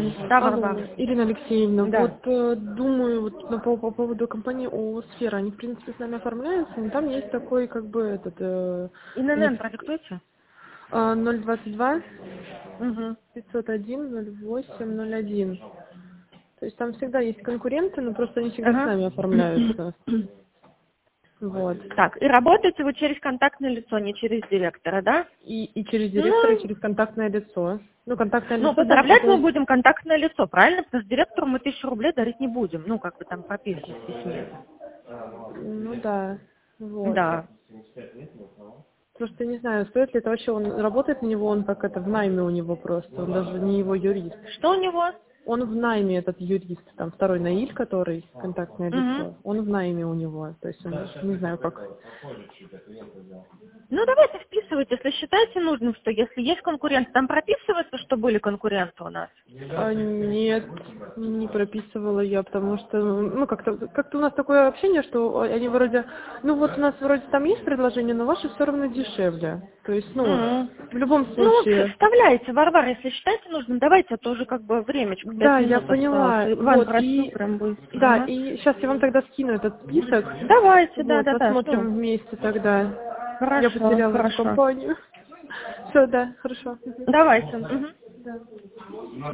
Да, Алло, Варвара. Ирина Алексеевна, Да. вот думаю вот по поводу компании ООО «Сфера». Они, в принципе, с нами оформляются, но там есть такой, как бы, ИНН продиктуйте. 022 Угу. 501 08 01. То есть там всегда есть конкуренты, но просто они всегда с Ага. нами оформляются. Вот. Так, и работаете вы через контактное лицо, не через директора, да? И через директора, и Ну, через контактное лицо. Ну, контактное ну, лицо, да, поздравлять мы потом... будем контактное лицо, правильно? Потому что директору мы 1000 рублей дарить не будем. Ну, как бы там прописано в письме. Ну да, вот. Да. Просто не знаю, стоит ли это вообще, он работает на него, он как это, в найме у него просто, он даже не его юрист. Что у него? Он в найме, этот юрист, там второй Наиль, который контактное Угу. лицо, он в найме у него, то есть он, не знаю как. Ну, давайте вписывайте, если считаете нужным, что если есть конкуренты, там прописывается, что были конкуренты у нас. Нет, не прописывала я, потому что, ну, как-то у нас такое общение, что они вроде, ну, вот у нас вроде там есть предложение, но ваше все равно дешевле. То есть, ну, Мгм. в любом Ну, случае, вставляйте, Варвара, если считаете нужным, давайте, а то уже как бы времечко, 5 да, я минут осталось. поняла, Иван вот, просил и, прям быстро. да, Ага. и сейчас я вам тогда скину этот список, Давайте, вот, да, жду. посмотрим вместе тогда. Я Хорошо, потеряла эту хорошо. компанию. Все, да, хорошо. Мгм. Давайте. Мгм. Да.